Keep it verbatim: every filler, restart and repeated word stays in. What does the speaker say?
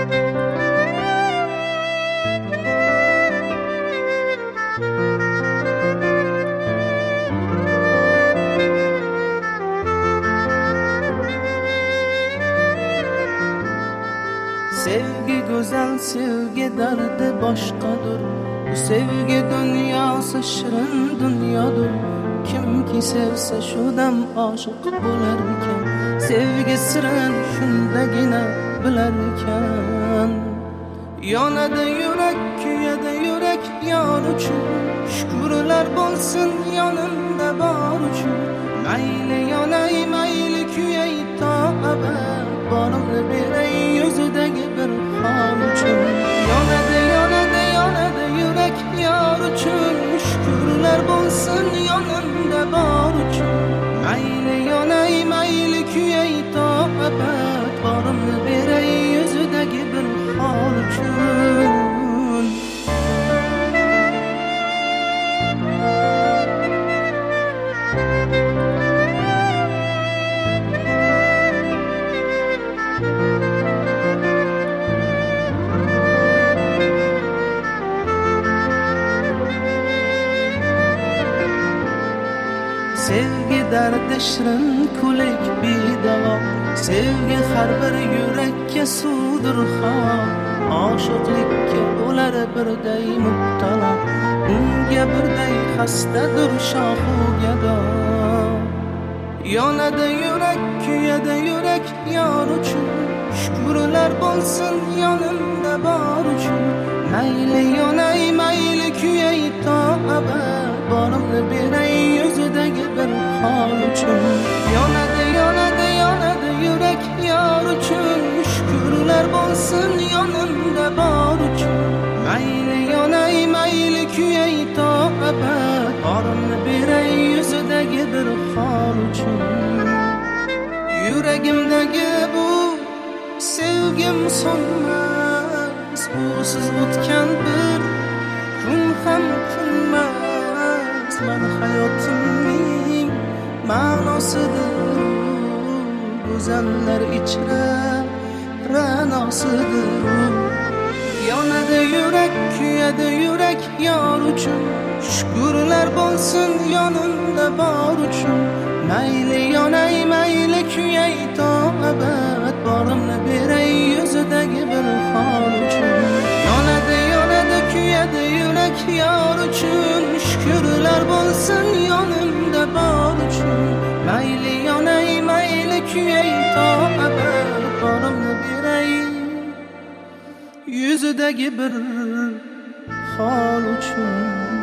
Sevgi güzel, sevgi derdi başkadır. Bu sevgi dünyası şirin dünyadır. Kim ki sevse şu dem aşık bularken, sevgi sirin şundagina bilarken. Yonada yürek, kuyada yürek yar uchun. Şükürler bolsun yanımda bar uchun. Mayli yonay, mayli kuyay ta abad, borimni beray yuzidagi bir hol uchun. Yonada yonada yonada yürek yar uchun. Şükürler bolsun yanımda bar uchun. Mayli yonay, mayli kuyay ta abad, borimni beray yuzidagi bir hol uchun. Sevgi derdi şirin kulek bidava. Sevgi har bir yurakka suvdir havo. Oşiqlikka ular birday mubtalo. Unga birday xastadir shohu gado. Yonada yurak, kuyada yurak yor uchun. Şükürler bolsun yanimda bor uchun. Mayli yonay, mayli kuyay ta abad, borimni beray yuzidagi bir hol uchun. Yonada yonada yonada yurak yor uchun. Şükürler bolsun yanimda bor uchun. Mayli yonay, mayli kuyay ta abad, borimni beray yuzidagi bir hol uchun. Yuragimdagi bu sevgim so'nmas, usiz o'tgan bir kun ham kunmas. Mani hayotimning ma'nosidir, go'zallar ichra ra'nosidir. Yonada yurak, kuyada yurak yor uchun. Şükürler bolsun yanimda bor uchun. Mayli yonay, mayli kuyay ta abad, borimni beray yuzidagi bir hol uchun. Yonada yonada kuyada yurak yor uchun. Şükürler bolsun yanimda bor uchun. Mayli yonay, mayli kuyay ta abad, borimni beray yuzidagi bir hol uchun.